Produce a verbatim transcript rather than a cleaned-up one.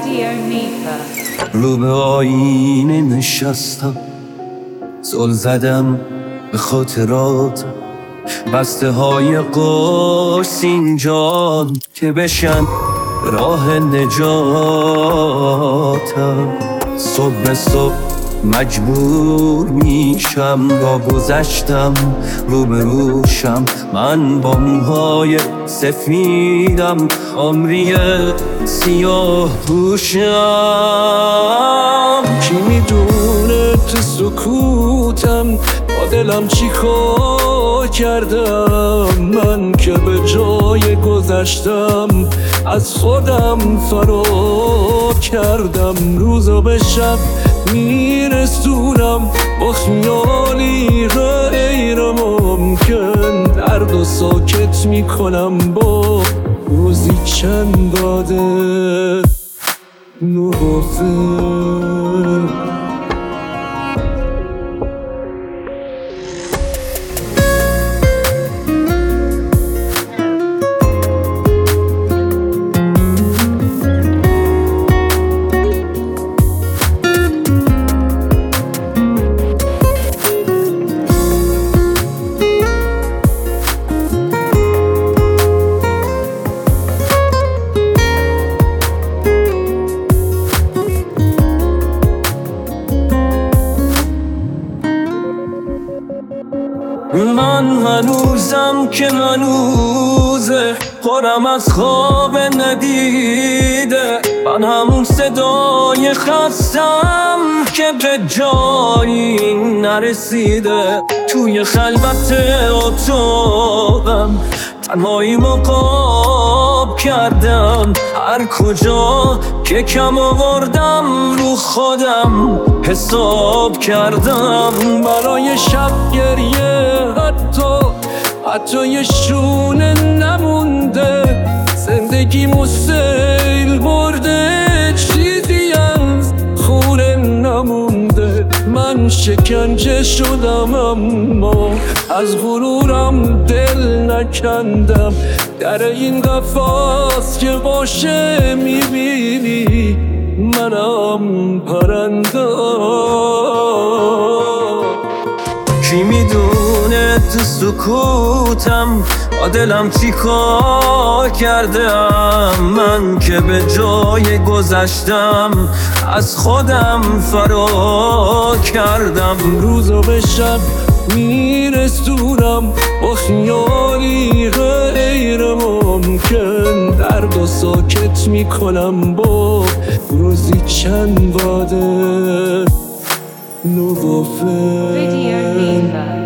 رو به آینه نشستم، زل زدم به خاطرات، بسته های قرص اینجا که بشن راه نجاتم. صبح به صبح مجبور میشم با گذشتم رو به روشم، من با موهای سفیدم عمری سیاه پوشم. کی میدونه تو سکوتم با دلم چی کار کردم، من که به جای گذشتم از خودم فرار کردم. روز و به شب میرسونم با خیالی غیر ممکن، درد و ساکت میکنم با روزی چند داده نوافل. من هنوزم که هنوزه خورم از خواب ندیده، من همون صدای خستم که به جایی نرسیده. توی خلوت اتاقم تنهایی مقاب کردم، هر کجا که کم آوردم رو خودم حساب کردم. برای شب گریه حتی حتی یه شونه نمونده، زندگی سیل برده چیزی از خونه نمونده. من شکنجه شدم اما از غرورم دل نکندم، در این قفس که باشه میبینی منم پرنده. کی میدونه تو سکوتم با دلم چی کار کردم، من که به جای گذشتم از خودم فرار کردم. روز و به شب میرسونم با خیالی غیر ممکن، درد و ساکت میکنم با روزی چند باده نوافل.